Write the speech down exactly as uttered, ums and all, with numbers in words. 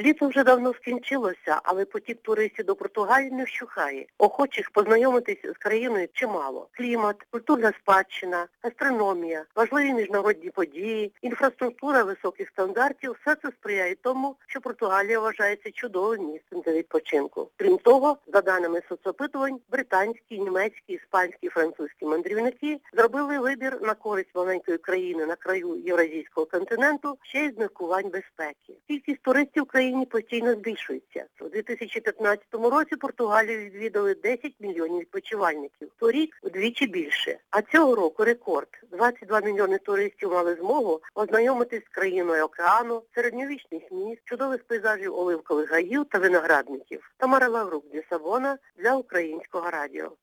Літо вже давно скінчилося, але потік туристів до Португалії не вщухає. Охочих познайомитись з країною чимало. Клімат, культурна спадщина, гастрономія, важливі міжнародні події, інфраструктура високих стандартів – все це сприяє тому, що Португалія вважається чудовим місцем для відпочинку. Крім того, за даними соцопитувань, британські, німецькі, іспанські, французькі мандрівники зробили вибір на користь маленької країни на краю Євразійського континенту ще й з міркувань безпеки. Кількість туристів в країні постійно збільшується. У дві тисячі п'ятнадцятому році Португалію відвідали десять мільйонів відпочивальників. Торік вдвічі більше. А цього року рекорд. двадцять два мільйони туристів мали змогу ознайомитись з країною океану, середньовічних міст, чудових пейзажів оливкових гаїв та виноградників. Тамара Лаврук, Лісабона, для Українського радіо.